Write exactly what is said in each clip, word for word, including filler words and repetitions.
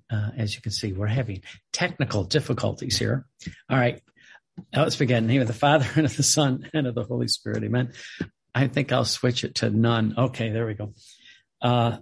uh, as you can see, we're having technical difficulties here. All right. Now let's begin. In the name of the Father and of the Son and of the Holy Spirit. Amen. I think I'll switch it to none. Okay, there we go. Uh,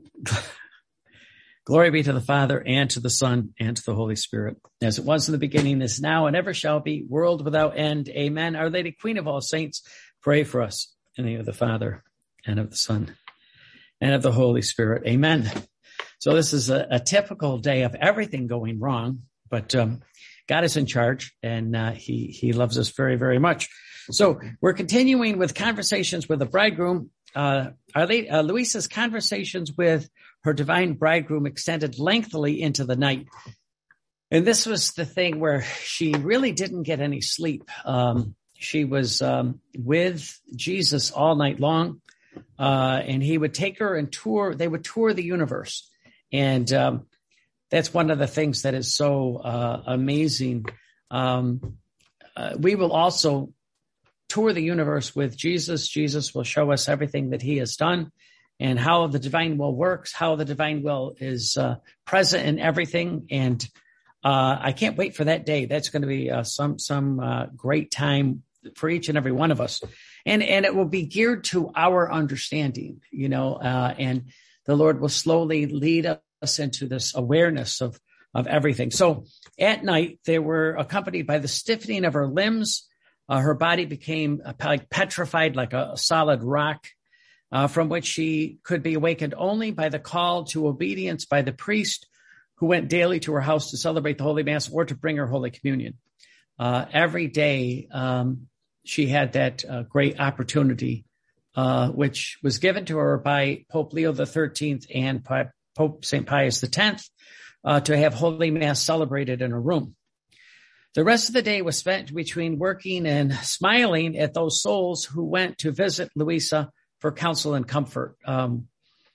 glory be to the Father and to the Son and to the Holy Spirit, as it was in the beginning, is now, and ever shall be, world without end. Amen. Our Lady, Queen of all saints, pray for us. In the name of the Father and of the Son and of the Holy Spirit. Amen. So this is a, a typical day of everything going wrong, but um, God is in charge, and uh, he he loves us very, very much. So we're continuing with conversations with the bridegroom. Uh, our late, uh, Luisa's conversations with her divine bridegroom extended lengthily into the night. And this was the thing where she really didn't get any sleep. Um, she was um, with Jesus all night long, uh, and he would take her and tour. They would tour the universe. And um, that's one of the things that is so uh, amazing. Um, uh, we will also tour the universe with Jesus. Jesus will show us everything that he has done and how the divine will works, how the divine will is uh, present in everything. And uh, I can't wait for that day. That's going to be uh, some some uh, great time for each and every one of us. And and it will be geared to our understanding, you know, uh, and the Lord will slowly lead us into this awareness of, of everything. So at night, they were accompanied by the stiffening of her limbs. Uh, her body became uh, petrified like a, a solid rock, uh, from which she could be awakened only by the call to obedience by the priest who went daily to her house to celebrate the Holy Mass or to bring her Holy Communion. Uh, every day, um, she had that uh, great opportunity, uh, which was given to her by Pope Leo the thirteenth and Pope Saint Pius the tenth, uh, to have Holy Mass celebrated in her room. The rest of the day was spent between working and smiling at those souls who went to visit Luisa for counsel and comfort. Um,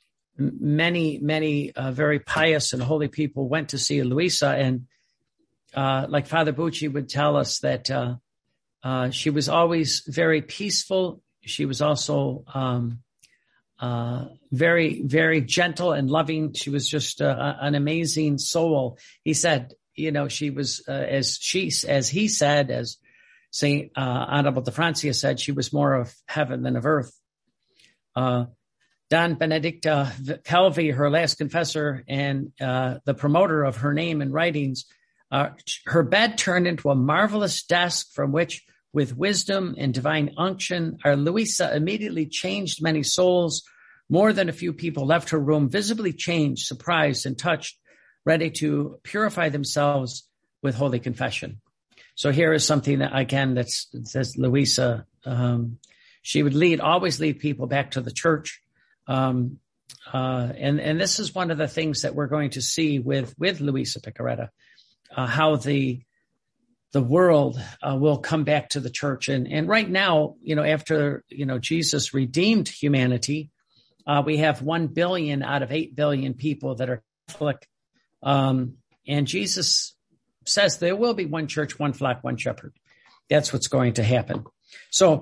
many, many uh, very pious and holy people went to see Luisa, and uh, like Father Bucci would tell us that uh, uh, she was always very peaceful. She was also um, uh, very, very gentle and loving. She was just uh, an amazing soul. He said, you know, she was, uh, as she, as he said, as Saint uh, Honorable de Francia said, she was more of heaven than of earth. Uh, Don Benedicta Calvi, her last confessor and uh, the promoter of her name and writings, uh, her bed turned into a marvelous desk from which, with wisdom and divine unction, our Luisa immediately changed many souls. More than a few people left her room visibly changed, surprised, and touched, ready to purify themselves with holy confession. So here is something that, again, that says Luisa, um, she would lead, always lead people back to the church. Um, uh, and, and this is one of the things that we're going to see with, with Luisa Piccarreta, uh, how the, the world uh, will come back to the church. And, and right now, you know, after, you know, Jesus redeemed humanity, uh, we have one billion out of eight billion people that are Catholic. Um, and Jesus says there will be one church, one flock, one shepherd. That's what's going to happen. So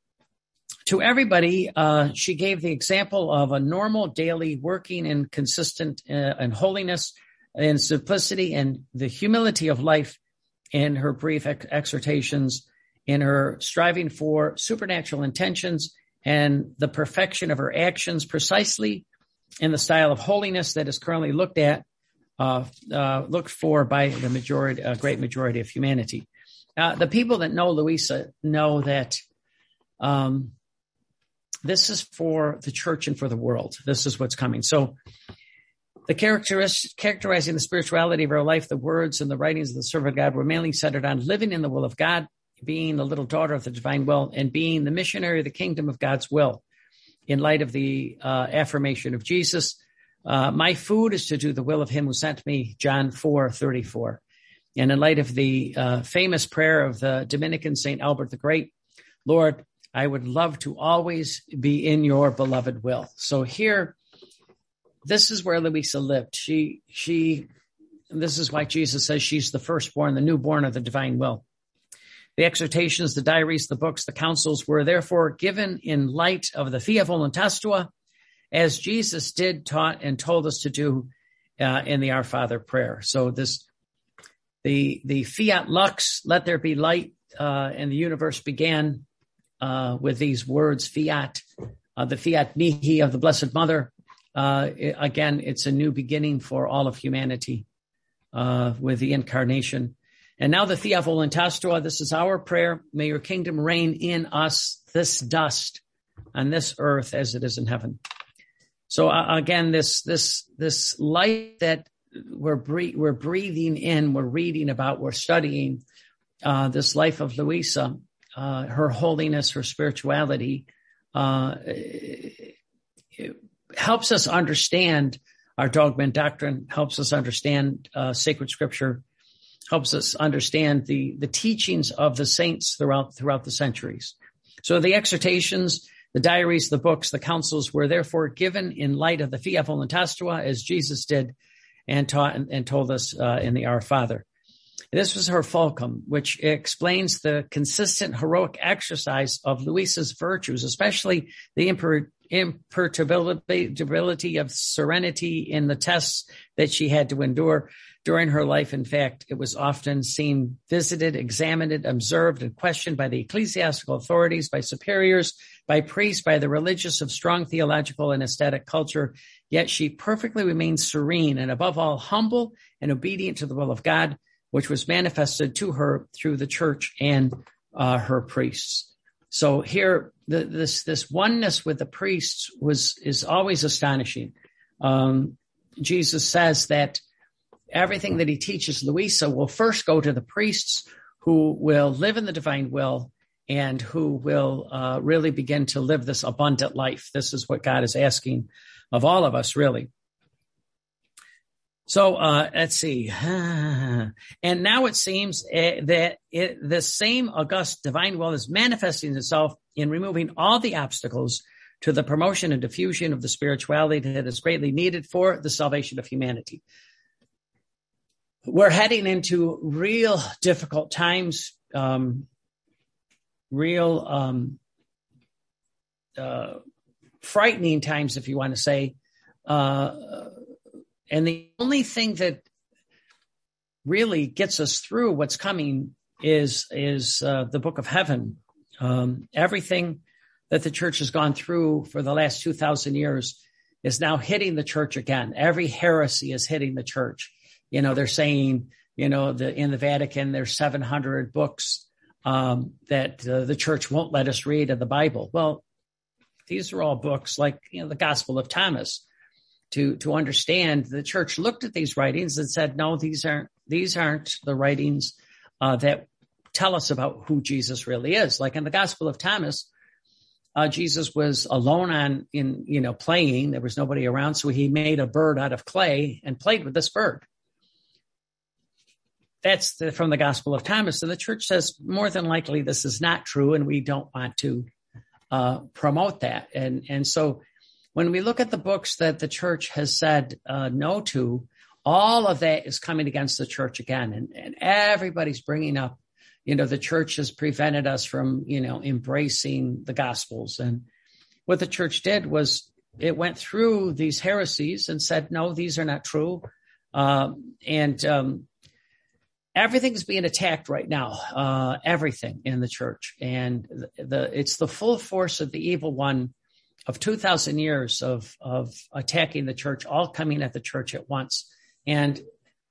to everybody, uh, she gave the example of a normal daily working and consistent uh, in holiness and simplicity and the humility of life in her brief ex- exhortations, in her striving for supernatural intentions and the perfection of her actions, precisely in the style of holiness that is currently looked at Uh, uh, looked for by the majority, a great majority of humanity. Uh, the people that know Luisa know that um, this is for the church and for the world. This is what's coming. So the characteristic, characterizing the spirituality of her life, the words and the writings of the servant of God were mainly centered on living in the will of God, being the little daughter of the divine will, and being the missionary of the kingdom of God's will in light of the uh, affirmation of Jesus. Uh, my food is to do the will of him who sent me, John four thirty-four. And in light of the uh, famous prayer of the Dominican Saint Albert the Great, Lord, I would love to always be in your beloved will. So here, this is where Luisa lived. She, she, this is why Jesus says she's the firstborn, the newborn of the divine will. The exhortations, the diaries, the books, the counsels were therefore given in light of the Via Voluntas Tua, as Jesus did, taught, and told us to do, uh, in the Our Father prayer. So this, the, the fiat lux, let there be light, uh, and the universe began, uh, with these words, fiat, uh, the fiat mihi of the Blessed Mother. Uh, it, again, it's a new beginning for all of humanity, uh, with the incarnation. And now the Thea Voluntastua, this is our prayer. May your kingdom reign in us, this dust on this earth as it is in heaven. So uh, again, this, this, this light that we're, bre- we're breathing in, we're reading about, we're studying, uh, this life of Luisa, uh, her holiness, her spirituality, uh, it, it helps us understand our dogma and doctrine, helps us understand, uh, sacred scripture, helps us understand the, the teachings of the saints throughout, throughout the centuries. So the exhortations, the diaries, the books, the councils were therefore given in light of the Fiat Voluntastua, as Jesus did and taught and, and told us, uh, in the Our Father. This was her fulcrum, which explains the consistent heroic exercise of Luisa's virtues, especially the imper- imperturbability of serenity in the tests that she had to endure during her life. In fact, it was often seen, visited, examined, observed, and questioned by the ecclesiastical authorities, by superiors, by priests, by the religious of strong theological and aesthetic culture. Yet she perfectly remained serene and above all humble and obedient to the will of God, which was manifested to her through the church and uh, her priests. So here, the, this this oneness with the priests was is always astonishing. Um, Jesus says that everything that he teaches Luisa will first go to the priests, who will live in the divine will and who will uh, really begin to live this abundant life. This is what God is asking of all of us, really. So uh, let's see. And now it seems uh, that it, the same august divine will is manifesting itself in removing all the obstacles to the promotion and diffusion of the spirituality that is greatly needed for the salvation of humanity. We're heading into real difficult times, um, real um, uh, frightening times, if you want to say. Uh, and the only thing that really gets us through what's coming is is uh, the Book of Heaven. Um, everything that the church has gone through for the last two thousand years is now hitting the church again. Every heresy is hitting the church. You know, they're saying, you know, the, in the Vatican, there's seven hundred books um, that uh, the church won't let us read of the Bible. Well, these are all books like, you know, the Gospel of Thomas. To to understand, the church looked at these writings and said, no, these aren't these aren't the writings uh, that tell us about who Jesus really is. Like in the Gospel of Thomas, uh, Jesus was alone on in you know playing. There was nobody around, so he made a bird out of clay and played with this bird. That's the, from the Gospel of Thomas. And the church says more than likely this is not true, and we don't want to uh, promote that. And and so when we look at the books that the church has said uh, no to, all of that is coming against the church again. And, and everybody's bringing up, you know, the church has prevented us from, you know, embracing the Gospels. And what the church did was it went through these heresies and said, no, these are not true. Uh, and um, everything's being attacked right now, uh, everything in the church. And the, the it's the full force of the evil one of two thousand years of, of attacking the church, all coming at the church at once. And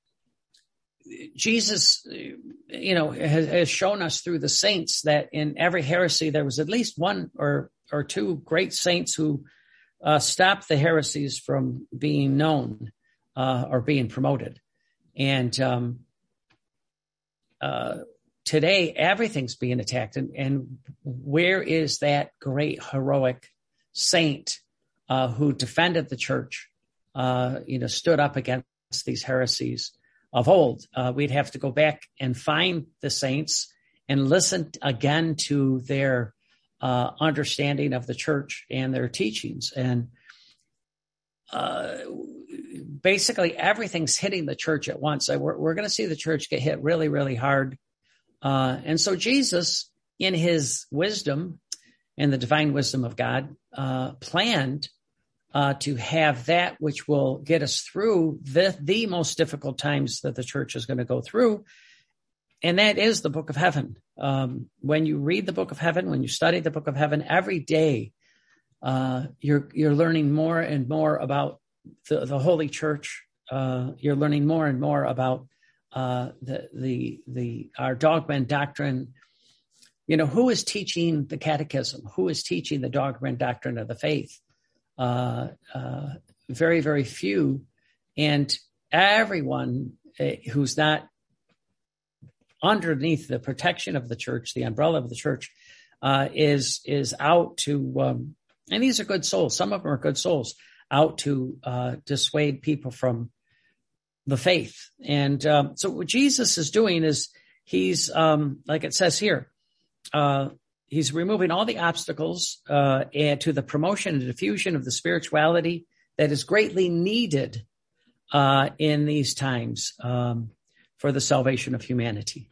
Jesus, you know, has, has shown us through the saints that in every heresy, there was at least one or, or two great saints who uh, stopped the heresies from being known uh, or being promoted. And um, uh, today, everything's being attacked. And, and where is that great heroic saint uh, who defended the church, uh, you know, stood up against these heresies of old? Uh, we'd have to go back and find the saints and listen again to their uh, understanding of the church and their teachings. And uh, basically everything's hitting the church at once. So we're, we're going to see the church get hit really, really hard. Uh, and so Jesus, in his wisdom, and the divine wisdom of God, uh, planned uh, to have that which will get us through the, the most difficult times that the church is going to go through. And that is the book of heaven. Um, when you read the book of heaven, when you study the book of heaven, every day, uh, you're, you're learning more and more about the, the Holy Church. Uh, you're learning more and more about, uh, the, the, the, our dogma and doctrine. You know, who is teaching the catechism? Who is teaching the dogma and doctrine of the faith? Uh, uh, very, very few. And everyone uh, who's not underneath the protection of the church, the umbrella of the church, uh, is, is out to, um, and these are good souls. Some of them are good souls, out to, uh, dissuade people from the faith. And, um, so what Jesus is doing is he's, um, like it says here, uh, he's removing all the obstacles, uh, and to the promotion and diffusion of the spirituality that is greatly needed, uh, in these times, um, for the salvation of humanity.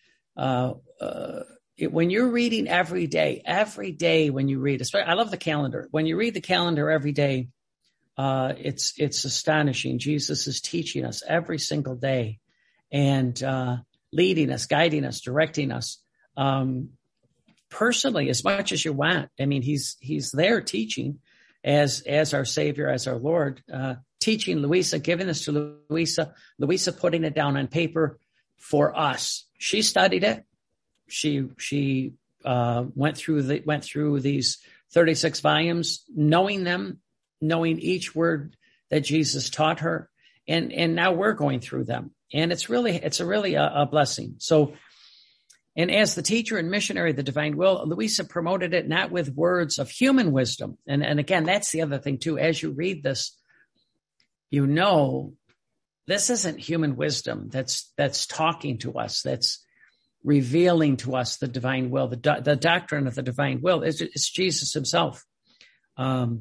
Uh, uh, it, when you're reading every day, every day when you read, I love the calendar. When you read the calendar every day, uh, it's, it's astonishing. Jesus is teaching us every single day and, uh, leading us, guiding us, directing us, um, personally, as much as you want. I mean, he's, he's there teaching as, as our Savior, as our Lord, uh, teaching Louisa, giving this to Louisa, Louisa putting it down on paper for us. She studied it. She, she, uh, went through the, went through these thirty-six volumes, knowing them, knowing each word that Jesus taught her. And, and now we're going through them. And it's really, it's a really a, a blessing. So, and as the teacher and missionary of the divine will, Louisa promoted it not with words of human wisdom. And, and again, that's the other thing too. As you read this, you know, this isn't human wisdom that's, that's talking to us, that's revealing to us the divine will, the, do, the doctrine of the divine will. It's, it's Jesus himself. Um,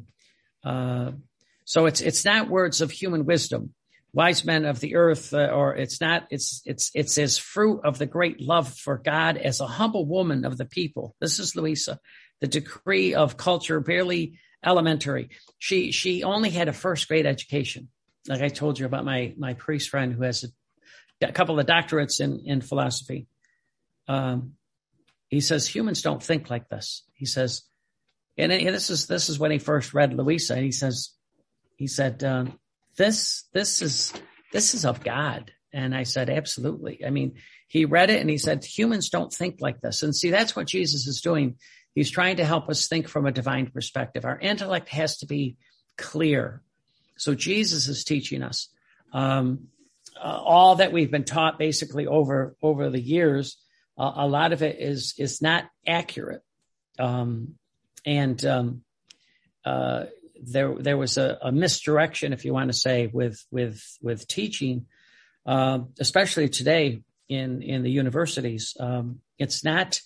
uh, so it's, it's not words of human wisdom, wise men of the earth, uh, or it's not, it's, it's, it's as fruit of the great love for God as a humble woman of the people. This is Louisa, the decree of culture, barely elementary. She, she only had a first grade education. Like I told you about my, my priest friend who has a, a couple of doctorates in, in philosophy. Um, he says, humans don't think like this. He says, and this is, this is when he first read Louisa. And he says, he said, um, this, this is, this is of God. And I said, absolutely. I mean, he read it and he said, humans don't think like this. And see, that's what Jesus is doing. He's trying to help us think from a divine perspective. Our intellect has to be clear. So Jesus is teaching us, um, uh, all that we've been taught basically over, over the years. Uh, a lot of it is, is not accurate. Um, and, um, uh, there, there was a, a misdirection, if you want to say, with, with, with teaching, uh, especially today in, in the universities. Um, it's not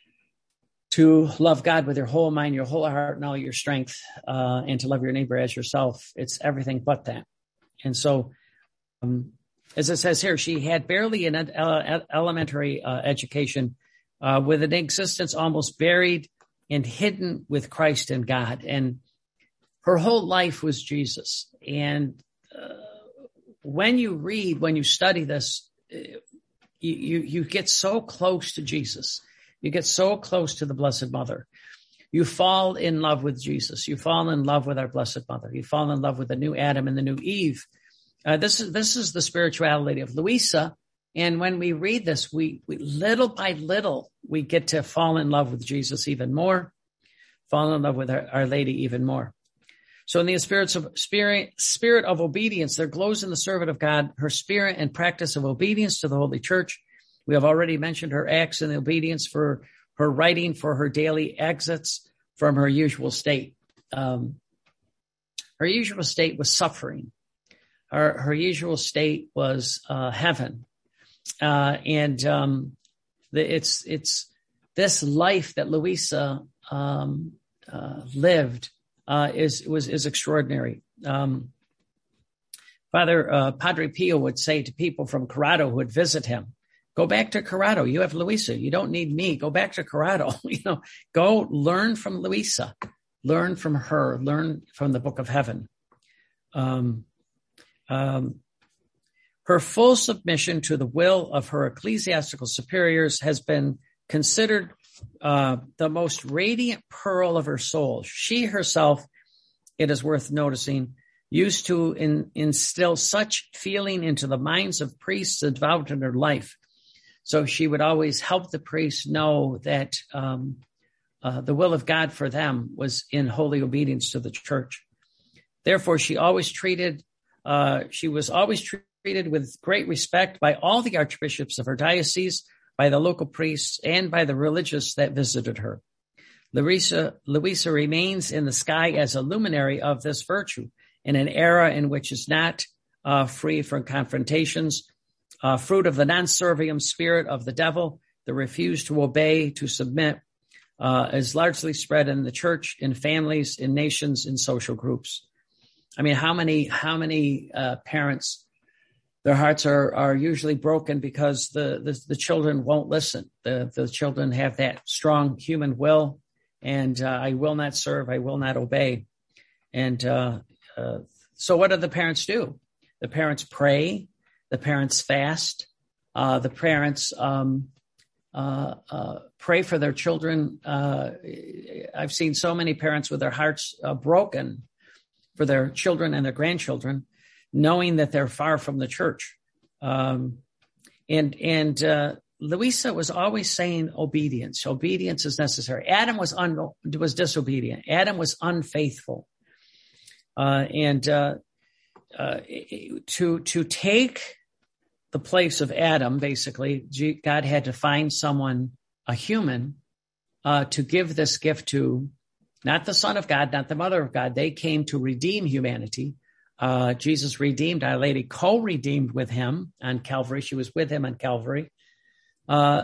to love God with your whole mind, your whole heart, and all your strength, uh, and to love your neighbor as yourself. It's everything but that. And so, um, as it says here, she had barely an uh, elementary uh, education, uh, with an existence almost buried and hidden with Christ and God. And her whole life was Jesus. And uh, when you read, when you study this, you, you, you get so close to Jesus. You get so close to the Blessed Mother. You fall in love with Jesus. You fall in love with our Blessed Mother. You fall in love with the new Adam and the new Eve. Uh, this is, this is the spirituality of Louisa. And when we read this, we, we little by little, we get to fall in love with Jesus even more, fall in love with our, our Lady even more. So in the spirits of spirit, spirit of obedience, there glows in the servant of God, her spirit and practice of obedience to the Holy Church. We have already mentioned her acts in obedience for her writing, for her daily exits from her usual state. Um, her usual state was suffering. Her, her usual state was uh, heaven. Uh, and um, the, it's it's this life that Louisa um, uh, lived uh, is was is extraordinary. Um, Father uh, Padre Pio would say to people from Corrado who would visit him, "Go back to Corrado. You have Louisa. You don't need me. Go back to Corrado. you know, go learn from Louisa. Learn from her. Learn from the Book of Heaven. Um, um, her full submission to the will of her ecclesiastical superiors has been considered uh, the most radiant pearl of her soul. She herself, it is worth noticing, used to in, instill such feeling into the minds of priests and devout in her life. So she would always help the priests know that um, uh, the will of God for them was in holy obedience to the church. Therefore, she always treated, uh, she was always treated with great respect by all the archbishops of her diocese, by the local priests, and by the religious that visited her. Louisa, Louisa remains in the sky as a luminary of this virtue in an era in which is not uh, free from confrontations, uh, fruit of the non-serviam spirit of the devil, the refuse to obey, to submit, uh, is largely spread in the church, in families, in nations, in social groups. I mean, how many, how many uh, parents, their hearts are, are usually broken because the, the, the children won't listen. The, the children have that strong human will, and uh, I will not serve, I will not obey. And uh, uh, so what do the parents do? The parents pray, the parents fast, uh, the parents um, uh, uh, pray for their children. Uh, I've seen so many parents with their hearts uh, broken for their children and their grandchildren, knowing that they're far from the church. Um, and and uh, Louisa was always saying obedience. Obedience is necessary. Adam was un, was disobedient. Adam was unfaithful. Uh, and uh, uh, to to take the place of Adam, basically, God had to find someone, a human, uh, to give this gift to, not the Son of God, not the Mother of God. They came to redeem humanity. Uh, Jesus redeemed Our Lady, co-redeemed with him on Calvary. She was with him on Calvary. Uh,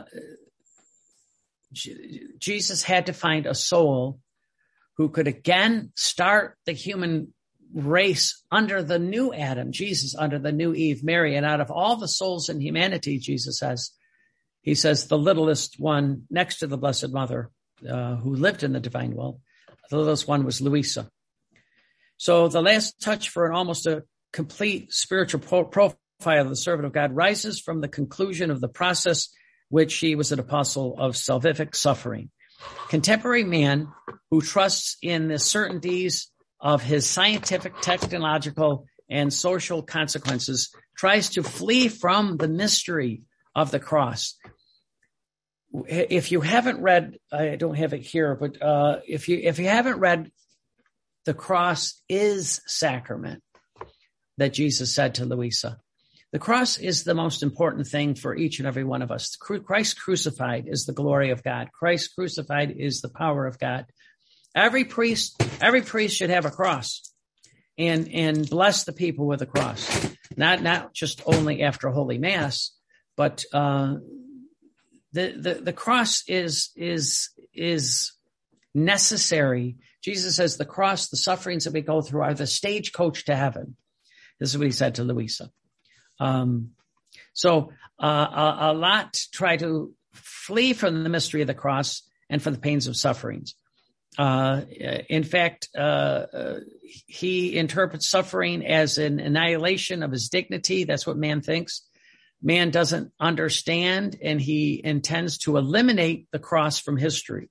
Jesus had to find a soul who could again start the human race under the new Adam, Jesus, under the new Eve, Mary. And out of all the souls in humanity, Jesus says, he says, the littlest one next to the Blessed Mother, uh, who lived in the divine will, the littlest one was Louisa. So the last touch for an almost a complete spiritual pro- profile of the servant of God rises from the conclusion of the process, which he was an apostle of salvific suffering. Contemporary man who trusts in the certainties of his scientific, technological, and social consequences tries to flee from the mystery of the cross. If you haven't read, I don't have it here, but uh, if you if you haven't read The Cross is Sacrament, that Jesus said to Louisa, the cross is the most important thing for each and every one of us. Christ crucified is the glory of God. Christ crucified is the power of God. Every priest, every priest should have a cross and, and bless the people with a cross. Not, not just only after Holy Mass, but, uh, the, the, the cross is, is, is necessary. Jesus says the cross, the sufferings that we go through are the stagecoach to heaven. This is what he said to Louisa. Um, so, uh, a, a lot try to flee from the mystery of the cross and from the pains of sufferings. Uh, in fact, uh, uh, he interprets suffering as an annihilation of his dignity. That's what man thinks. Man doesn't understand, and he intends to eliminate the cross from history.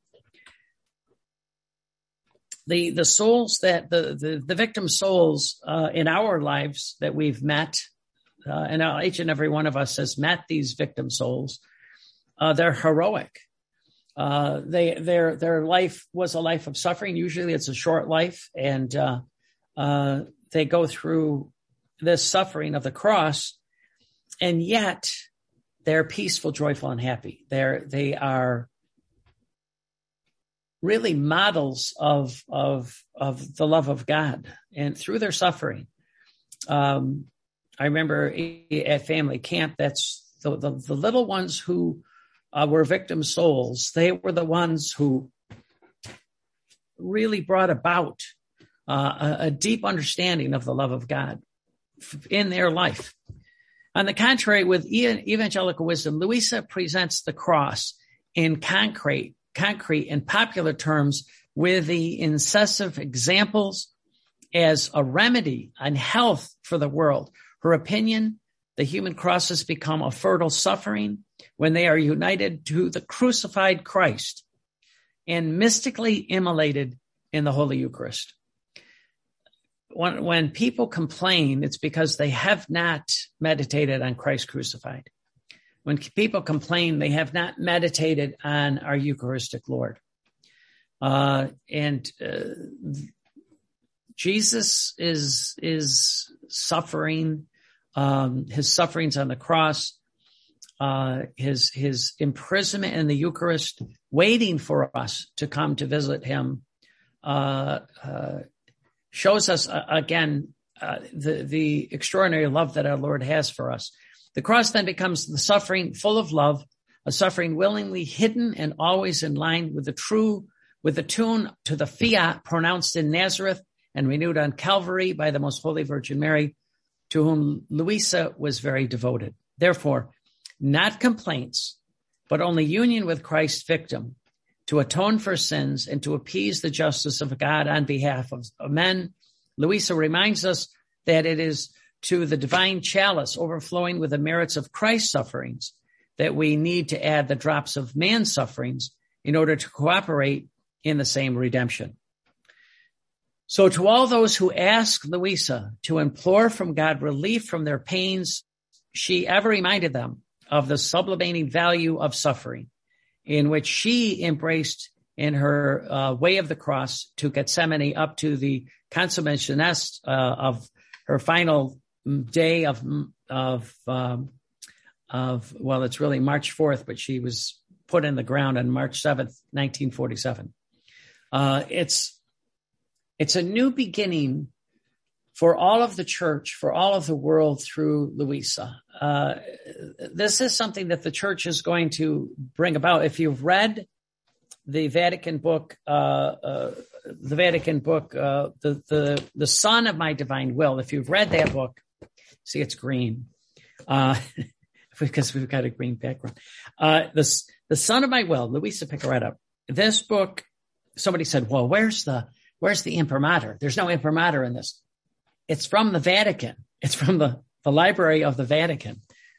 The, the souls that, the, the, the victim souls, uh, in our lives that we've met, uh, and each and every one of us has met these victim souls, uh, they're heroic. Uh, they, their, their life was a life of suffering. Usually it's a short life, and, uh, uh, they go through this suffering of the cross, and yet they're peaceful, joyful, and happy. They're, they are really models of, of, of the love of God, and through their suffering. Um, I remember at family camp, that's the, the, the little ones who, Uh, were victim souls. They were the ones who really brought about uh, a, a deep understanding of the love of God in their life. On the contrary, with evangelical wisdom, Louisa presents the cross in concrete, concrete and popular terms with the incessive examples as a remedy and health for the world. Her opinion, the human crosses become a fertile suffering when they are united to the crucified Christ and mystically immolated in the Holy Eucharist. When, when people complain, it's because they have not meditated on Christ crucified. When people complain, they have not meditated on our Eucharistic Lord. Uh, and uh, Jesus is, is suffering, um, his sufferings on the cross, uh, his, his imprisonment in the Eucharist, waiting for us to come to visit him, uh, uh, shows us uh, again, uh, the, the extraordinary love that our Lord has for us. The cross then becomes the suffering full of love, a suffering willingly hidden and always in line with the true, with the tune to the fiat pronounced in Nazareth and renewed on Calvary by the Most Holy Virgin Mary, to whom Luisa was very devoted. Therefore, not complaints, but only union with Christ's victim to atone for sins and to appease the justice of God on behalf of men. Luisa reminds us that it is to the divine chalice overflowing with the merits of Christ's sufferings that we need to add the drops of man's sufferings in order to cooperate in the same redemption. So to all those who ask Luisa to implore from God relief from their pains, she ever reminded them of the sublimating value of suffering, in which she embraced in her uh, way of the cross to Gethsemane up to the consummation uh, of her final day of, of, um, of, well, it's really March fourth, but she was put in the ground on March seventh, nineteen forty-seven. Uh, it's, it's a new beginning for all of the church, for all of the world through Luisa. Uh, this is something that the church is going to bring about. If you've read the Vatican book, uh, uh, the Vatican book, uh, the, the, the Son of My Divine Will, if you've read that book, see, it's green, uh, because we've got a green background. Uh, the, the Son of My Will, Luisa Piccarreta. This book, somebody said, well, where's the, where's the imprimatur? There's no imprimatur in this. It's from the Vatican. It's from the, the Library of the Vatican.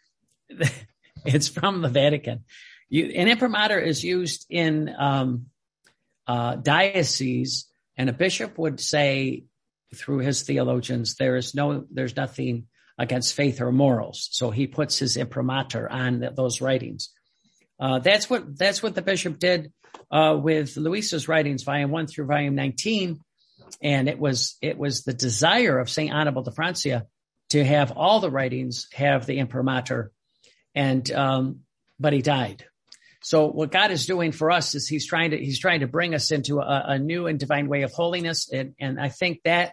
It's from the Vatican. You, an imprimatur is used in um, uh, diocese, and a bishop would say through his theologians, there is no, there's nothing against faith or morals. So he puts his imprimatur on th- those writings. Uh, that's what that's what the bishop did uh, with Luisa's writings, volume one through volume nineteen. And it was it was the desire of Saint Annibal de Francia to have all the writings have the imprimatur, and um, but he died. So what God is doing for us is He's trying to He's trying to bring us into a, a new and divine way of holiness, and and I think that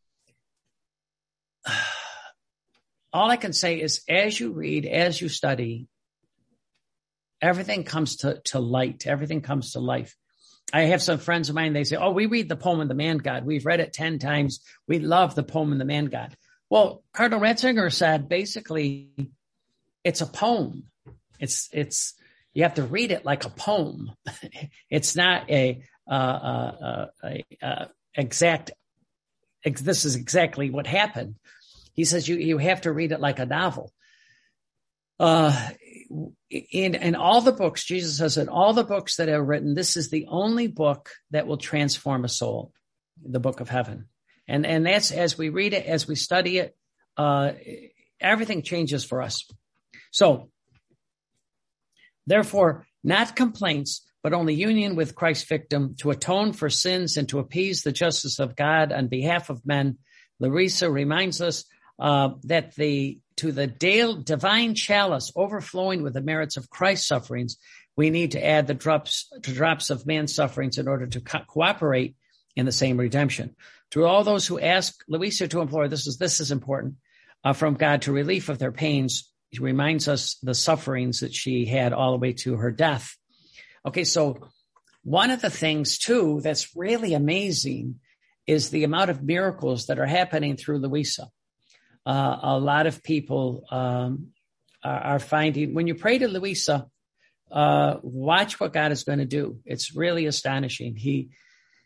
uh, all I can say is, as you read, as you study, everything comes to to light. Everything comes to life. I have some friends of mine, they say, oh, we read the poem of the Man God. We've read it ten times. We love the poem of the Man God. Well, Cardinal Ratzinger said, basically, it's a poem. It's, it's, you have to read it like a poem. It's not a, uh, uh, a, a exact, ex, this is exactly what happened. He says you, you have to read it like a novel. Uh, In, in all the books, Jesus says, in all the books that are written, this is the only book that will transform a soul, the book of heaven. And, and that's, as we read it, as we study it, uh, everything changes for us. So, therefore, not complaints, but only union with Christ's victim to atone for sins and to appease the justice of God on behalf of men. Luisa reminds us uh, that the to the divine chalice overflowing with the merits of Christ's sufferings, we need to add the drops, the drops of man's sufferings in order to co- cooperate in the same redemption. To all those who ask Luisa to implore, this is this is important, uh, from God to relief of their pains, he reminds us the sufferings that she had all the way to her death. Okay, so one of the things, too, that's really amazing is the amount of miracles that are happening through Luisa. Uh, a lot of people um, are, are finding, when you pray to Luisa, uh, watch what God is going to do. It's really astonishing. He,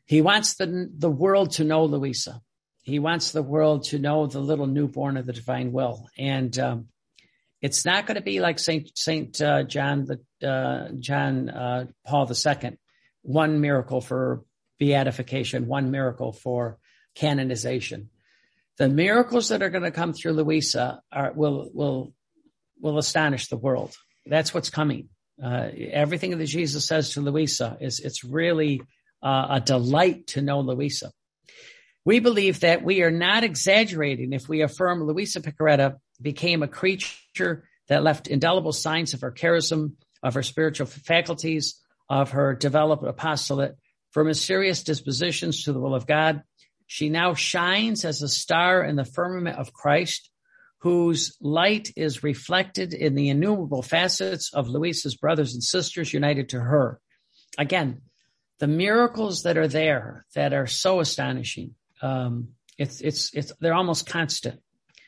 He wants the, the world to know Louisa. He wants the world to know the little newborn of the divine will. And um, it's not going to be like Saint Saint uh, John the uh, John uh, Paul the Second, one miracle for beatification, one miracle for canonization. The miracles that are going to come through Louisa are will will will astonish the world. That's what's coming. Uh, everything that Jesus says to Louisa is it's really uh, a delight to know Louisa. We believe that we are not exaggerating if we affirm Louisa Piccarreta became a creature that left indelible signs of her charism, of her spiritual faculties, of her developed apostolate, for mysterious dispositions to the will of God. She now shines as a star in the firmament of Christ, whose light is reflected in the innumerable facets of Louisa's brothers and sisters united to her. Again, the miracles that are there that are so astonishing. Um, it's, it's, it's, they're almost constant.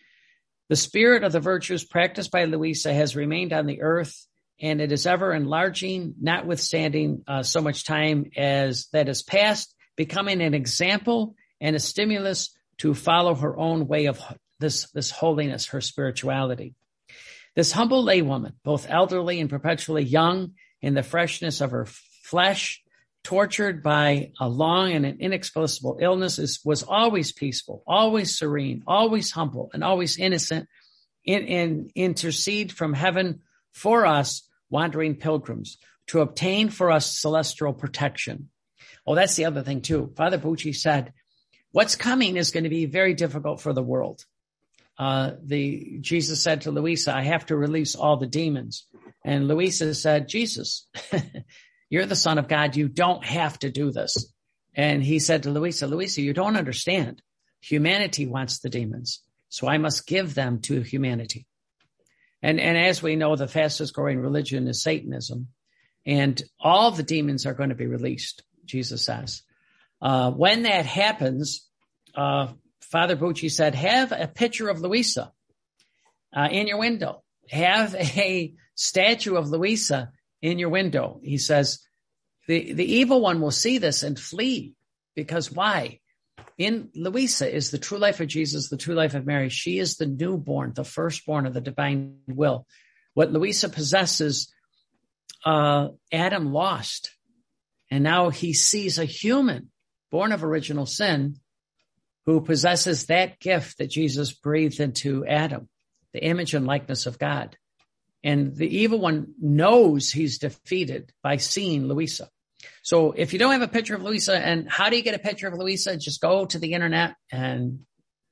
The spirit of the virtues practiced by Louisa has remained on the earth, and it is ever enlarging, notwithstanding uh, so much time as that has passed, becoming an example and a stimulus to follow her own way of this, this holiness, her spirituality. This humble laywoman, both elderly and perpetually young in the freshness of her flesh, tortured by a long and an inexplicable illness, is, was always peaceful, always serene, always humble, and always innocent, in, in intercede from heaven for us wandering pilgrims to obtain for us celestial protection. Oh, that's the other thing too. Father Bucci said, what's coming is going to be very difficult for the world. Uh, the Jesus said to Louisa, I have to release all the demons. And Louisa said, Jesus, you're the Son of God. You don't have to do this. And he said to Louisa, Louisa, you don't understand. Humanity wants the demons, so I must give them to humanity. And, and as we know, the fastest growing religion is Satanism. And all the demons are going to be released, Jesus says. Uh, when that happens, uh, Father Bucci said, have a picture of Louisa uh, in your window. Have a statue of Louisa in your window. He says, the, the evil one will see this and flee. Because why? In Louisa is the true life of Jesus, the true life of Mary. She is the newborn, the firstborn of the divine will. What Louisa possesses, uh, Adam lost. And now he sees a human born of original sin who possesses that gift that Jesus breathed into Adam, the image and likeness of God. And the evil one knows he's defeated by seeing Louisa. So if you don't have a picture of Louisa, and how do you get a picture of Louisa? Just go to the internet and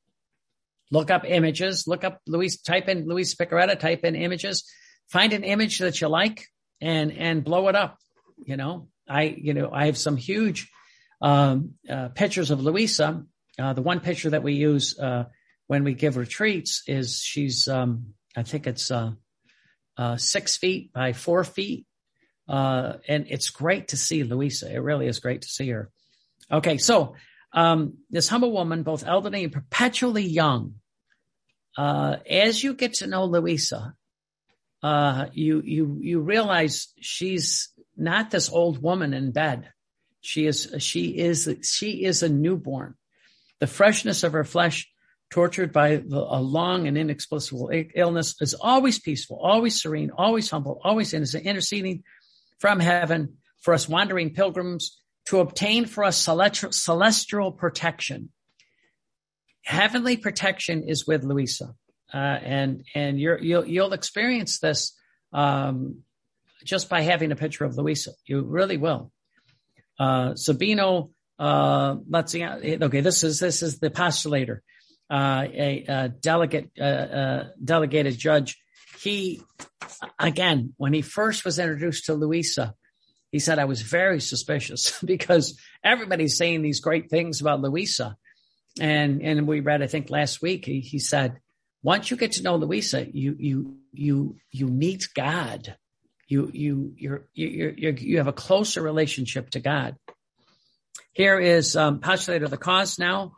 look up images, look up Louisa, type in Louisa Piccarreta, type in images, find an image that you like and, and blow it up. You know, I, you know, I have some huge, um, uh, pictures of Louisa. Uh, the one picture that we use, uh, when we give retreats is she's, um, I think it's, uh, Uh, six feet by four feet. Uh, and it's great to see Louisa. It really is great to see her. Okay. So, um, this humble woman, both elderly and perpetually young, uh, as you get to know Louisa, uh, you, you, you realize she's not this old woman in bed. She is, she is, she is a newborn. The freshness of her flesh, tortured by the, a long and inexplicable illness, is always peaceful, always serene, always humble, always innocent, interceding from heaven for us wandering pilgrims to obtain for us celestial, celestial protection. Heavenly protection is with Louisa, uh, and and you're, you'll you'll experience this um, just by having a picture of Louisa. You really will. Uh, Sabino, uh, let's see. Okay, this is this is the postulator. Uh, a, a delegate, uh, uh, delegated judge. He, again, when he first was introduced to Louisa, he said, I was very suspicious because everybody's saying these great things about Louisa. And, and we read, I think last week, he, he said, once you get to know Louisa, you, you, you, you meet God. You, you, you're, you're, you're, you have a closer relationship to God. Here is, um, postulator of the cause now.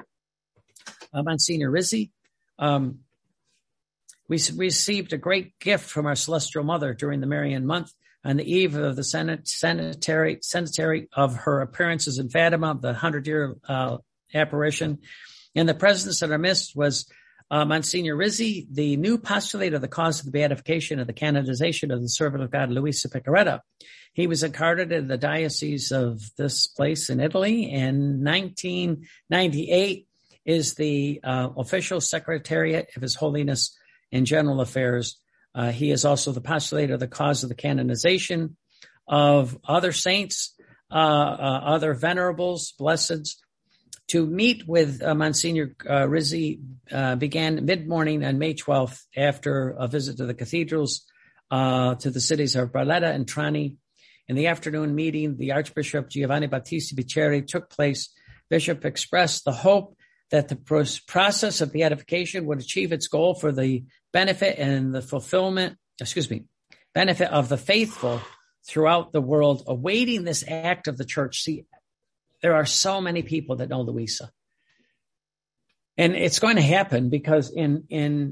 Uh, Monsignor Rizzi. Um, we received a great gift from our Celestial Mother during the Marian month, on the eve of the Senate, centenary, centenary of her appearances in Fatima, the hundred-year uh, apparition. In the presence in our midst was uh, Monsignor Rizzi, the new postulate of the cause of the beatification and the canonization of the servant of God, Luisa Piccarreta. He was incarnate in the diocese of this place in Italy. In nineteen ninety-eight is the uh, official secretariat of His Holiness in General Affairs. Uh, he is also the postulate of the cause of the canonization of other saints, uh, uh, other venerables, blesseds. To meet with uh, Monsignor uh, Rizzi uh, began mid-morning on May twelfth after a visit to the cathedrals uh, to the cities of Barletta and Trani. In the afternoon meeting, the Archbishop Giovanni Battista Biceri took place. Bishop expressed the hope that the process of beatification would achieve its goal for the benefit and the fulfillment, excuse me, benefit of the faithful throughout the world, awaiting this act of the church. See, there are so many people that know Luisa. And it's going to happen because in, in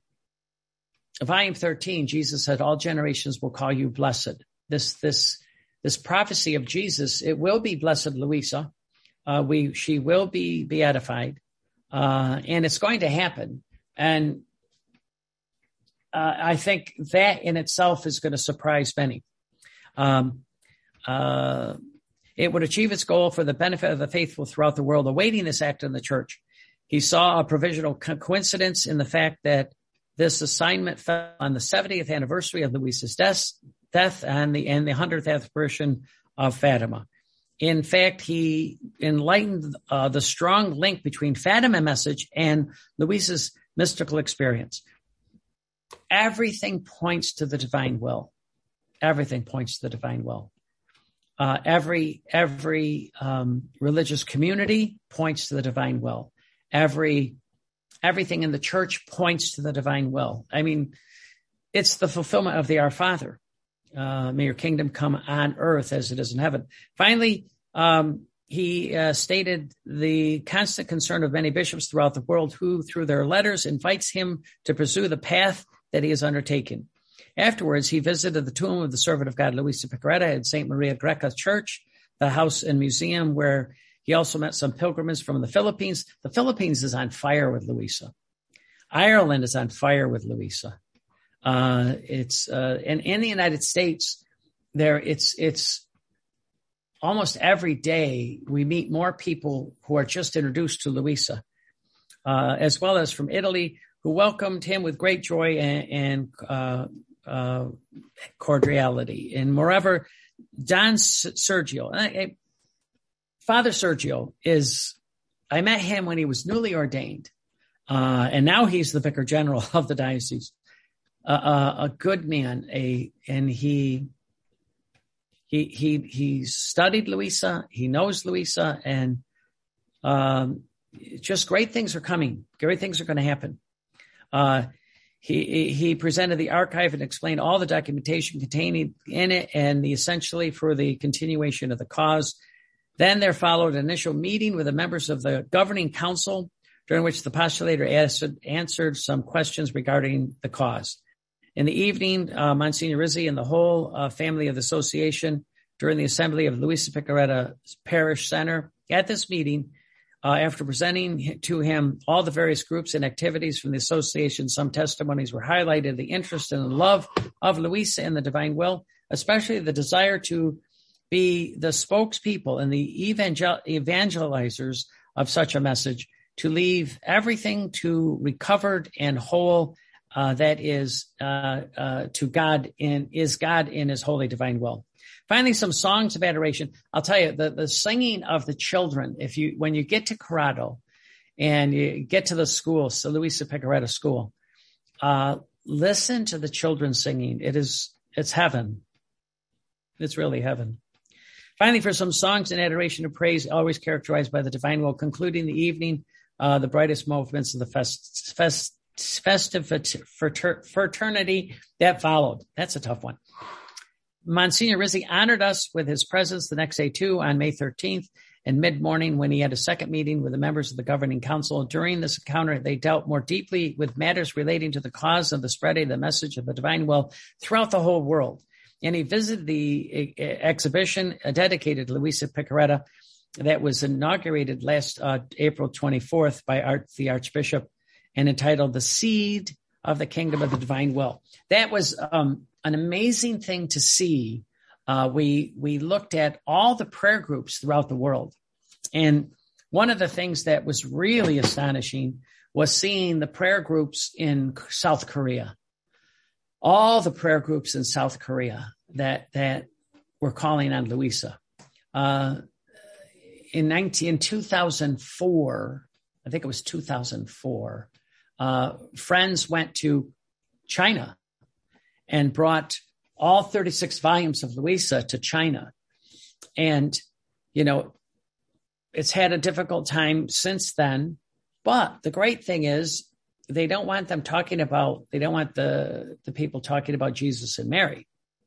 volume thirteen, Jesus said, all generations will call you blessed. This, this, this prophecy of Jesus, it will be blessed Luisa. Uh, we, she will be beatified. Uh, and it's going to happen. And, uh, I think that in itself is going to surprise many. Um, uh, It would achieve its goal for the benefit of the faithful throughout the world, awaiting this act in the church. He saw a provisional co- coincidence in the fact that this assignment fell on the seventieth anniversary of Luisa's death, death and the and the hundredth apparition of Fatima. In fact, he enlightened uh, the strong link between Fatima message and Luisa's mystical experience. Everything points to the divine will. Everything points to the divine will. Uh, every every um, religious community points to the divine will. Every everything in the church points to the divine will. I mean, it's the fulfillment of the Our Father. Uh, may your kingdom come on earth as it is in heaven. Finally, um, he uh, stated the constant concern of many bishops throughout the world who, through their letters, invites him to pursue the path that he has undertaken. Afterwards, he visited the tomb of the servant of God, Luisa Piccarreta, at Saint Maria Greca Church, the house and museum where he also met some pilgrims from the Philippines. The Philippines is on fire with Luisa. Ireland is on fire with Luisa. Uh, it's, uh, and in the United States, there, it's, it's almost every day we meet more people who are just introduced to Luisa, uh, as well as from Italy, who welcomed him with great joy and, and uh, uh, cordiality. And moreover, Don Sergio, I, I, Father Sergio is, I met him when he was newly ordained, uh, and now he's the Vicar General of the diocese. Uh, uh, a good man, a and he he he he studied Luisa, he knows Luisa, and um, just great things are coming. Great things are going to happen. Uh, he he presented the archive and explained all the documentation contained in it, and the essentially for the continuation of the cause. Then there followed an initial meeting with the members of the governing council, during which the postulator answered, answered some questions regarding the cause. In the evening, uh, Monsignor Rizzi and the whole uh, family of the association, during the assembly of Luisa Piccarreta Parish Center, at this meeting, uh, after presenting to him all the various groups and activities from the association, some testimonies were highlighted, the interest and the love of Luisa and the divine will, especially the desire to be the spokespeople and the evangel- evangelizers of such a message, to leave everything to recovered and whole, uh, that is uh, uh, to God in is God in His holy divine will. Finally, some songs of adoration. I'll tell you, the, the singing of the children. If you when you get to Corrado and you get to the school, so Luisa Piccarreta School, uh, listen to the children singing. It is it's heaven. It's really heaven. Finally, for some songs in adoration and praise, always characterized by the divine will, concluding the evening, uh, the brightest moments of the fest, fest, festive fraternity that followed. That's a tough one. Monsignor Rizzi honored us with his presence the next day, too, on May thirteenth, in mid-morning, when he had a second meeting with the members of the governing council. During this encounter, they dealt more deeply with matters relating to the cause of the spreading of the message of the divine will throughout the whole world. and he visited the uh, exhibition dedicated to Luisa Piccarreta that was inaugurated last uh, April twenty-fourth by Art, the Archbishop, and entitled "The Seed of the Kingdom of the Divine Will." That was um, an amazing thing to see. Uh, we we looked at all the prayer groups throughout the world, and one of the things that was really astonishing was seeing the prayer groups in South Korea. All the prayer groups in South Korea that that were calling on Luisa. Uh, in nineteen in two thousand four, I think it was two thousand four, uh, friends went to China and brought all thirty-six volumes of Luisa to China. And, you know, it's had a difficult time since then. But the great thing is they don't want them talking about, they don't want the, the people talking about Jesus and Mary.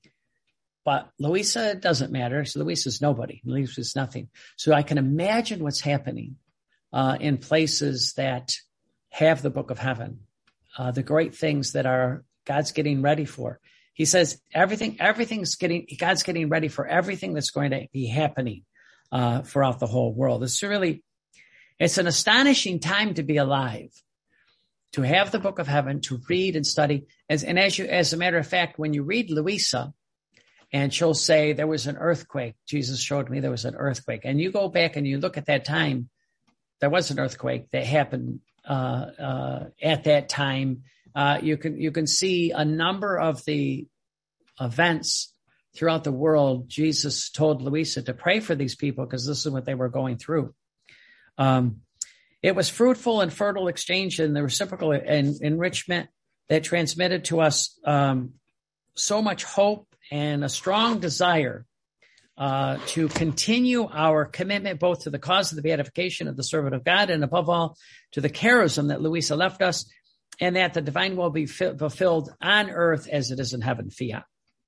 But Luisa doesn't matter. So Luisa's nobody. Luisa's nothing. So I can imagine what's happening uh, in places that have the Book of Heaven, uh, the great things that are God's getting ready for. He says everything, everything's getting, God's getting ready for everything that's going to be happening uh, throughout the whole world. It's really, it's an astonishing time to be alive, to have the Book of Heaven, to read and study. As, and as you, as a matter of fact, when you read Luisa, and she'll say, there was an earthquake. Jesus showed me there was an earthquake. And you go back and you look at that time, there was an earthquake that happened uh, uh, at that time. Uh, you can you can see a number of the events throughout the world. Jesus told Luisa to pray for these people because this is what they were going through. Um, it was fruitful and fertile exchange and the reciprocal en- enrichment that transmitted to us um, so much hope and a strong desire uh, to continue our commitment both to the cause of the beatification of the servant of God and above all to the charism that Luisa left us, and that the divine will be fulfilled on earth as it is in heaven, fiat.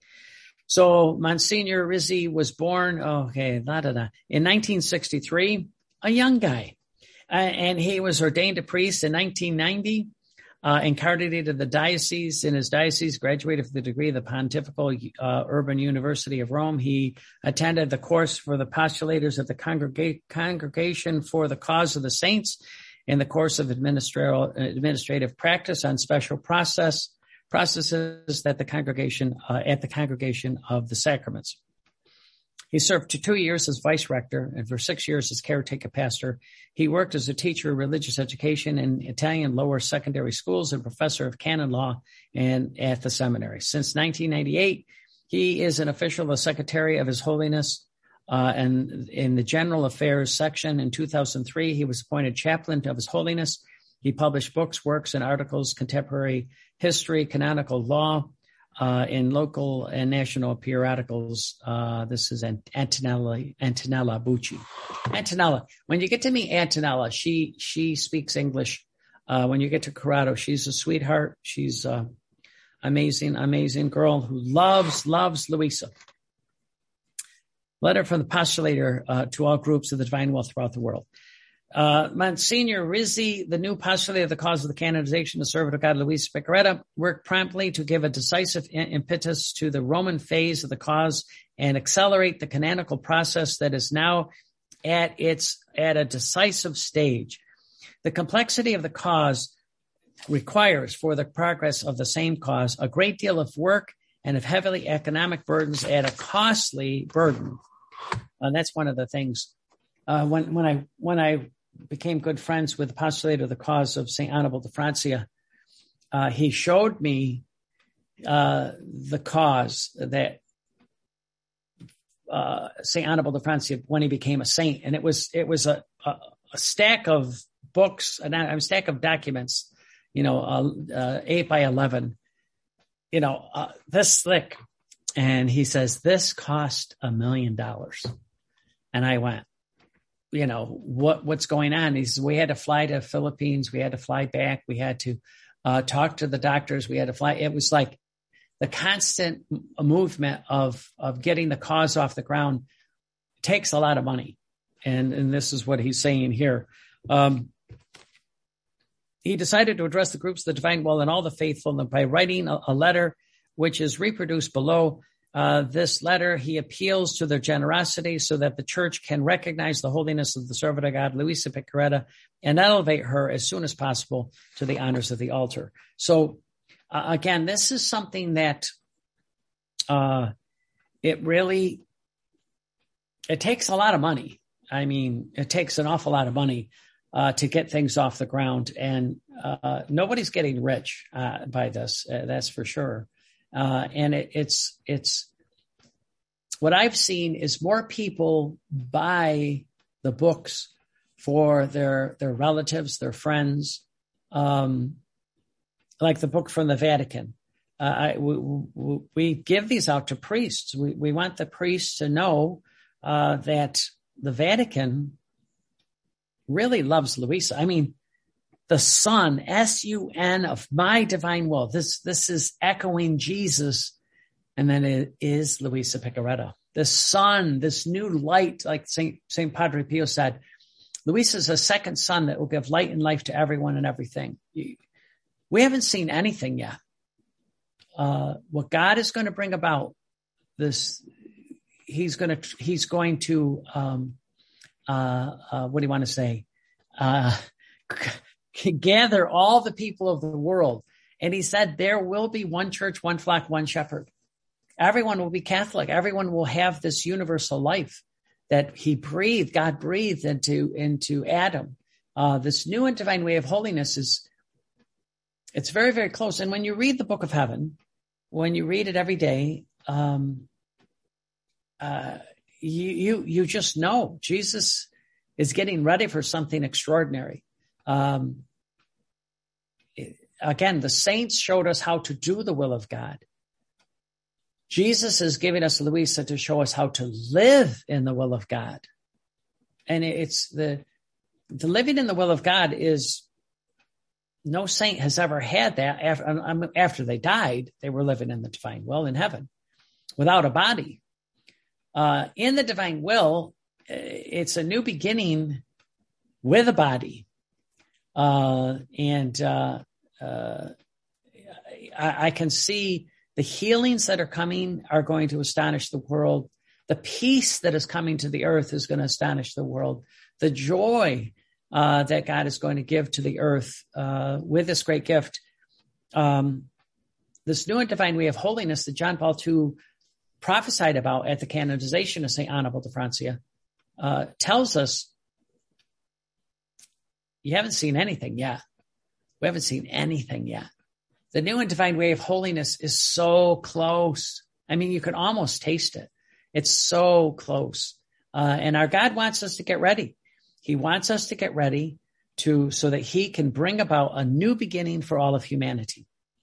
So Monsignor Rizzi was born, okay, da, da, da, in nineteen sixty-three, a young guy. Uh, and he was ordained a priest in nineteen ninety, uh, incarnated the diocese. In his diocese, graduated with the degree of the Pontifical uh, Urban University of Rome. He attended the course for the postulators of the congrega- Congregation for the Cause of the Saints in the course of administrative, administrative practice on special process processes that the congregation uh, at the Congregation of the Sacraments. He served for two years as vice rector and for six years as caretaker pastor. He worked as a teacher of religious education in Italian lower secondary schools and professor of canon law and at the seminary. Since nineteen ninety-eight, he is an official of the Secretary of His Holiness uh, and in the General Affairs section. In two thousand three, he was appointed chaplain of His Holiness. He published books, works, and articles, contemporary history, canonical law, Uh, in local and national periodicals. Uh, this is Antonella, Antonella Bucci. Antonella, when you get to meet Antonella, she, she speaks English. Uh, when you get to Corrado, she's a sweetheart. She's uh amazing, amazing girl who loves, loves Luisa. Letter from the postulator uh, to all groups of the divine will throughout the world. Uh, Monsignor Rizzi, the new postulator of the cause of the canonization of the servant of God, Luisa Piccarreta, worked promptly to give a decisive impetus to the Roman phase of the cause and accelerate the canonical process that is now at its, at a decisive stage. The complexity of the cause requires for the progress of the same cause a great deal of work and of heavily economic burdens at a costly burden. And that's one of the things. Uh, when, when I, when I became good friends with the postulator of the cause of Saint Annibal de Francia, uh, he showed me, uh, the cause that, uh, Saint Annibal de Francia, when he became a saint. And it was, it was a, a, a stack of books, a, a stack of documents, you know, uh, uh, eight by eleven, you know, uh, this thick. And he says, this cost a million dollars. And I went, you know, what, what's going on? He says, we had to fly to Philippines. We had to fly back. We had to uh, talk to the doctors. We had to fly. It was like the constant movement of, of getting the cause off the ground takes a lot of money. And, and this is what he's saying here. Um, he decided to address the groups of the divine will and all the faithful by writing a, a letter, which is reproduced below. Uh, this letter, he appeals to their generosity so that the church can recognize the holiness of the servant of God, Luisa Piccarreta, and elevate her as soon as possible to the honors of the altar. So, uh, again, this is something that uh, it really, it takes a lot of money. I mean, it takes an awful lot of money uh, to get things off the ground, and uh, nobody's getting rich uh, by this. Uh, that's for sure. Uh, and it, it's, it's, what I've seen is more people buy the books for their, their relatives, their friends, um, like the book from the Vatican. Uh, I, we, we, we give these out to priests. We, we want the priests to know, uh, that the Vatican really loves Luisa. I mean, the Son, S U N of my divine will. This, this is echoing Jesus. And then it is Luisa Piccarreta. The Son, this new light, like Saint Saint Padre Pio said, Luisa is a second sun that will give light and life to everyone and everything. We haven't seen anything yet. Uh, what God is going to bring about this, he's going to, he's going to, um, uh, uh, what do you want to say? Uh, gather all the people of the world. And he said, there will be one church, one flock, one shepherd. Everyone will be Catholic. Everyone will have this universal life that he breathed, God breathed into, into Adam. Uh, this new and divine way of holiness is, it's very, very close. And when you read the Book of Heaven, when you read it every day, um, uh, you, you, you just know Jesus is getting ready for something extraordinary. Um, again, the saints showed us how to do the will of God. Jesus is giving us Luisa to show us how to live in the will of God. And it's the, the living in the will of God is, no saint has ever had that after, after they died. They were living in the divine will in heaven without a body. Uh, in the divine will, it's a new beginning with a body. Uh, and, uh, uh, I, I can see the healings that are coming are going to astonish the world. The peace that is coming to the earth is going to astonish the world. The joy, uh, that God is going to give to the earth, uh, with this great gift. Um, this new and divine way of holiness that John Paul the Second prophesied about at the canonization of Saint Anna Francia, uh, tells us, you haven't seen anything yet. We haven't seen anything yet. The new and divine way of holiness is so close. I mean, you can almost taste it. It's so close. Uh, and our God wants us to get ready. He wants us to get ready to, so that he can bring about a new beginning for all of humanity.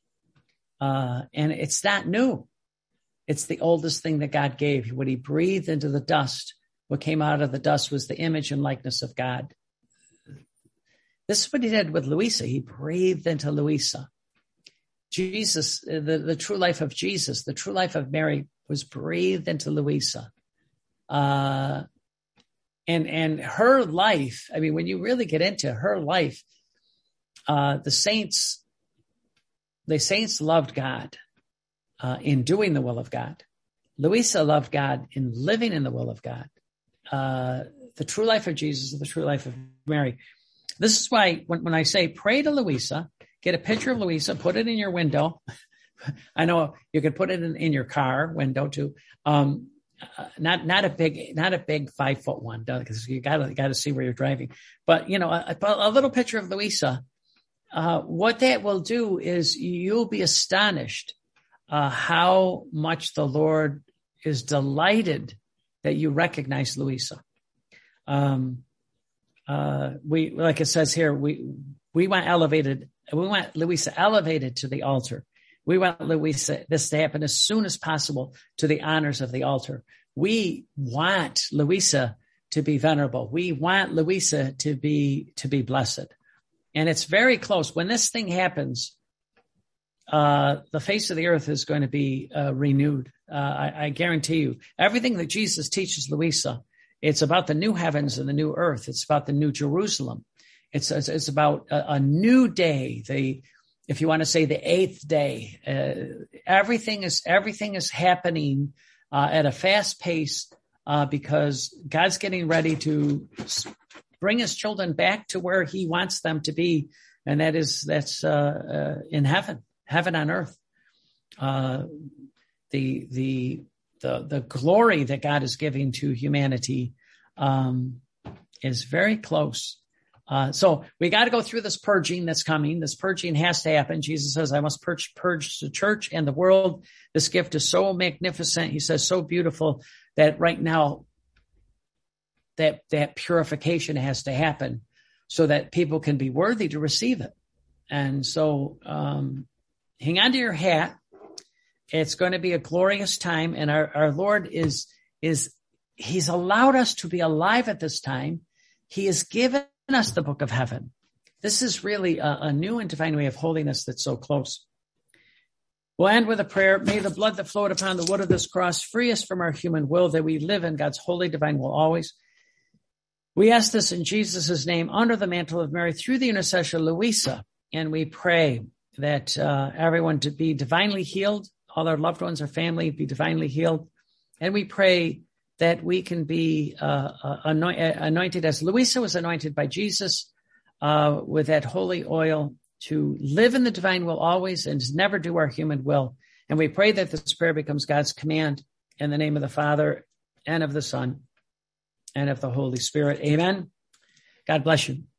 Uh, and it's not new. It's the oldest thing that God gave. What he breathed into the dust, what came out of the dust was the image and likeness of God. This is what he did with Luisa. He breathed into Luisa. Jesus, the, the true life of Jesus, the true life of Mary was breathed into Luisa. Uh, and, and her life, I mean, when you really get into her life, uh, the saints, the saints loved God, uh, in doing the will of God. Luisa loved God in living in the will of God. Uh, the true life of Jesus and the true life of Mary. This is why when, when I say pray to Luisa, get a picture of Luisa, put it in your window. I know you could put it in, in your car window too. Um, uh, not, not a big, not a big five foot one, because you gotta, gotta see where you're driving. But, you know, a, a little picture of Luisa, uh, what that will do is you'll be astonished, uh, how much the Lord is delighted that you recognize Luisa. Um, uh, we, like it says here, we, we want elevated, we want Luisa elevated to the altar. We want Luisa, this to happen as soon as possible to the honors of the altar. We want Luisa to be venerable. We want Luisa to be, to be blessed. And it's very close. When this thing happens, uh, the face of the earth is going to be, uh, renewed. Uh, I, I guarantee you everything that Jesus teaches Luisa, it's about the new heavens and the new earth. It's about the new Jerusalem. It's, it's, it's about a, a new day, the, if you want to say the eighth day. Uh, everything is everything is happening uh, at a fast pace uh, because God's getting ready to bring his children back to where he wants them to be, and that is that's uh, uh, in heaven, heaven on earth. Uh, the the the the glory that God is giving to humanity um, is very close. Uh, so we got to go through this purging that's coming. This purging has to happen. Jesus says, I must purge, purge the church and the world. This gift is so magnificent. He says, so beautiful that right now that, that purification has to happen so that people can be worthy to receive it. And so, um, hang on to your hat. It's going to be a glorious time. And our, our Lord is, is, he's allowed us to be alive at this time. He has given us the book of heaven. This is really a, a new and divine way of holiness that's so close. We'll end with a prayer. May the blood that flowed upon the wood of this cross free us from our human will, that we live in God's holy divine will always. We ask this in Jesus' name, under the mantle of Mary, through the intercession of Louisa, and we pray that uh, everyone to be divinely healed, all our loved ones, our family be divinely healed, and we pray that we can be uh, anointed as Louisa was anointed by Jesus uh, with that holy oil to live in the divine will always and never do our human will. And we pray that this prayer becomes God's command in the name of the Father and of the Son and of the Holy Spirit. Amen. God bless you.